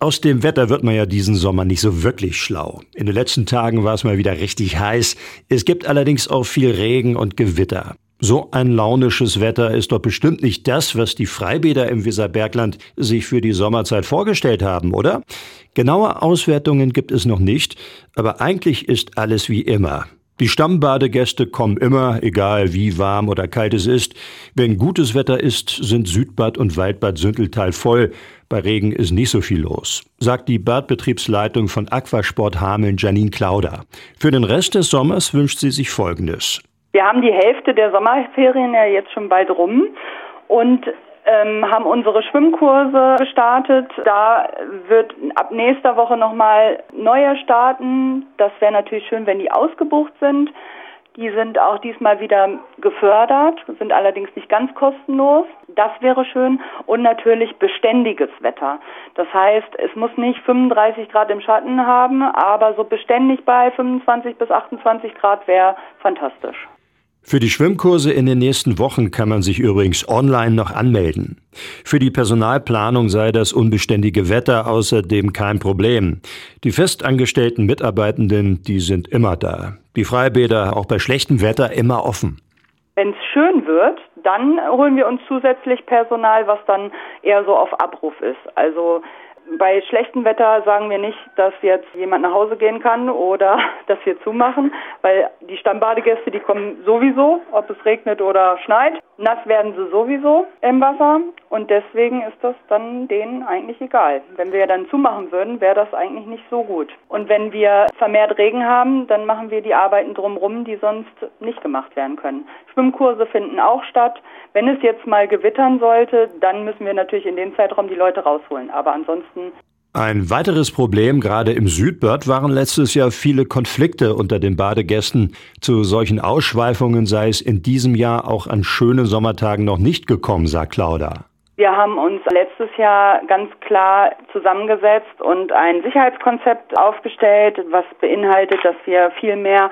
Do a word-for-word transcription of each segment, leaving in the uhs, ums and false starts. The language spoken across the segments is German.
Aus dem Wetter wird man ja diesen Sommer nicht so wirklich schlau. In den letzten Tagen war es mal wieder richtig heiß. Es gibt allerdings auch viel Regen und Gewitter. So ein launisches Wetter ist doch bestimmt nicht das, was die Freibäder im Weserbergland sich für die Sommerzeit vorgestellt haben, oder? Genaue Auswertungen gibt es noch nicht, aber eigentlich ist alles wie immer. Die Stammbadegäste kommen immer, egal wie warm oder kalt es ist. Wenn gutes Wetter ist, sind Südbad und Waldbad Sünteltal voll. Bei Regen ist nicht so viel los, sagt die Badbetriebsleitung von Aquasport Hameln, Janine Klauder. Für den Rest des Sommers wünscht sie sich Folgendes. Wir haben die Hälfte der Sommerferien ja jetzt schon bald rum und ähm, haben unsere Schwimmkurse gestartet. Da wird ab nächster Woche nochmal neue starten. Das wäre natürlich schön, wenn die ausgebucht sind. Die sind auch diesmal wieder gefördert, sind allerdings nicht ganz kostenlos. Das wäre schön. Und natürlich beständiges Wetter. Das heißt, es muss nicht fünfunddreißig Grad im Schatten haben, aber so beständig bei fünfundzwanzig bis achtundzwanzig Grad wäre fantastisch. Für die Schwimmkurse in den nächsten Wochen kann man sich übrigens online noch anmelden. Für die Personalplanung sei das unbeständige Wetter außerdem kein Problem. Die festangestellten Mitarbeitenden, die sind immer da. Die Freibäder auch bei schlechtem Wetter immer offen. Wenn es schön wird, dann holen wir uns zusätzlich Personal, was dann eher so auf Abruf ist. Also bei schlechtem Wetter sagen wir nicht, dass jetzt jemand nach Hause gehen kann oder dass wir zumachen, weil die Stammbadegäste, die kommen sowieso, ob es regnet oder schneit. Nass werden sie sowieso im Wasser und deswegen ist das dann denen eigentlich egal. Wenn wir dann zumachen würden, wäre das eigentlich nicht so gut. Und wenn wir vermehrt Regen haben, dann machen wir die Arbeiten drumherum, die sonst nicht gemacht werden können. Schwimmkurse finden auch statt. Wenn es jetzt mal gewittern sollte, dann müssen wir natürlich in den Zeitraum die Leute rausholen. Aber ansonsten... Ein weiteres Problem, gerade im Südbad, waren letztes Jahr viele Konflikte unter den Badegästen. Zu solchen Ausschweifungen sei es in diesem Jahr auch an schönen Sommertagen noch nicht gekommen, sagt Klauder. Wir haben uns letztes Jahr ganz klar zusammengesetzt und ein Sicherheitskonzept aufgestellt, was beinhaltet, dass wir viel mehr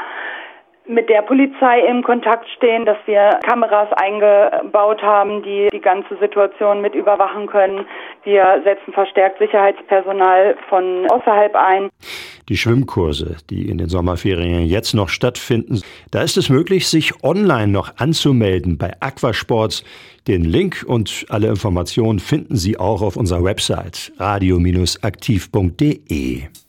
mit der Polizei im Kontakt stehen, dass wir Kameras eingebaut haben, die die ganze Situation mit überwachen können. Wir setzen verstärkt Sicherheitspersonal von außerhalb ein. Die Schwimmkurse, die in den Sommerferien jetzt noch stattfinden, da ist es möglich, sich online noch anzumelden bei Aquasports. Den Link und alle Informationen finden Sie auch auf unserer Website radio Bindestrich aktiv Punkt de.